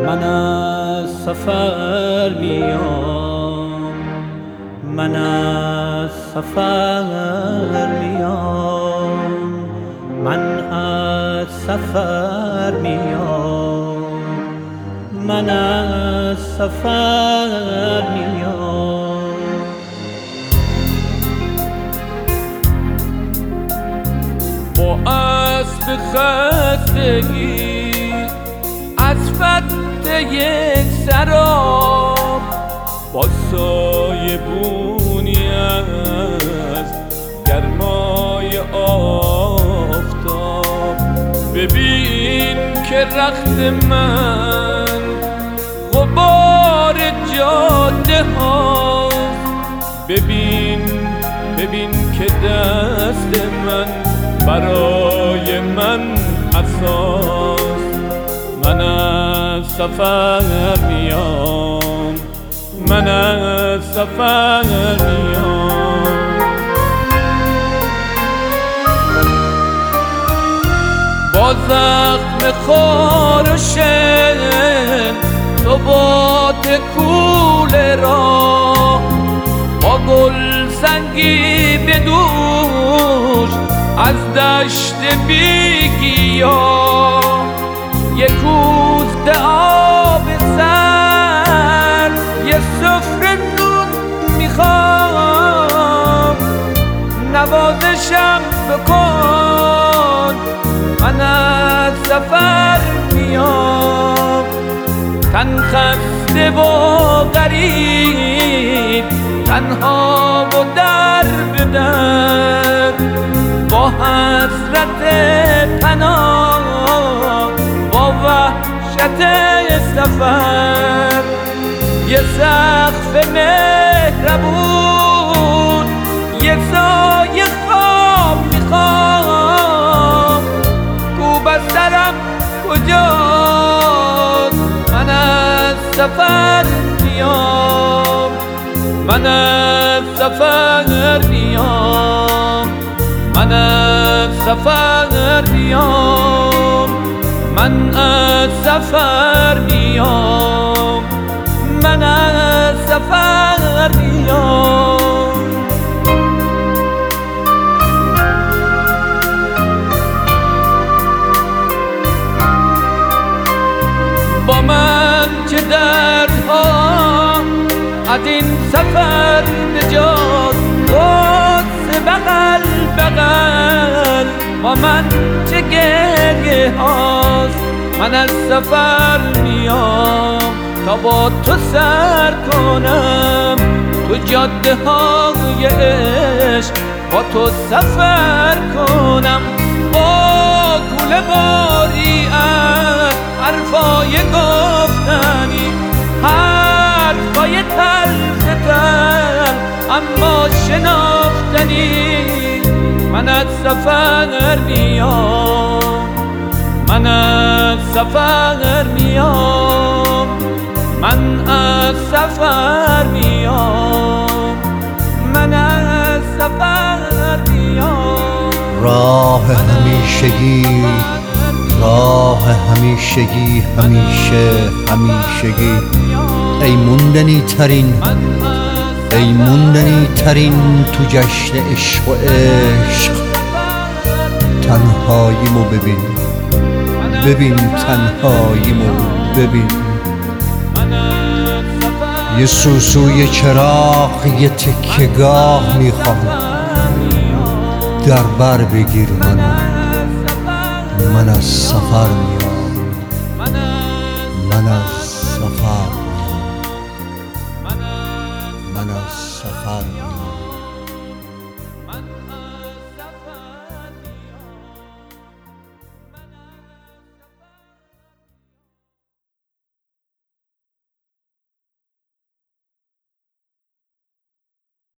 من از سفر میام، من از سفر میام، من از سفر میام، من از سفر میام. با اسب خستگی از فتح یک سراب، با سایه بونی از گرمای آفتاب، ببین که رخت من غبار جاده هاست، ببین که دست من برای من عصاست. من از سفر میام، من از سفر میام. با زخم خارشن ثبات کوله را، با گل سنگی به دوش از دشت بیگیا، یک کوزه آب سر یه سفره نون میخوام، نوازشم بکن. من از سفر میام، تن خسته و غریب، تنها و در به در، با حسرت پناه، با وحشت سفر. یه سقف مهربون، یه سایه خواب میخوام، کو بسترم کجاست؟ من از سفر میام، من از سفر میام، من از سفر میام، من از سفر میام، من از سفر میام. با من چه دردها از این سفر نجات، قدس بغل بغل، با من چه گریه هاست. من از سفر میام تا با تو سر کنم تو جاده های عشق، با تو سفر کنم، با کوله باری از حرفای گفتنی، حرفای تلخ اما شناختنی. من از سفر میام، من از سفر میام، من از سفر میام، من از سفر میام. راه همیشگی، راه همیشگی، همیشه همیشگی، ای موندنی ترین، ای موندنی ترین تو جشن عشق و عشق. تنهاییمو ببین، ببین تنهاییمو ببین. یه سوسوی چراغ، یه تکه گاه میخوام، در بر بگیر منو. من از سفر میام، من از سفر میام، من از سفر میام.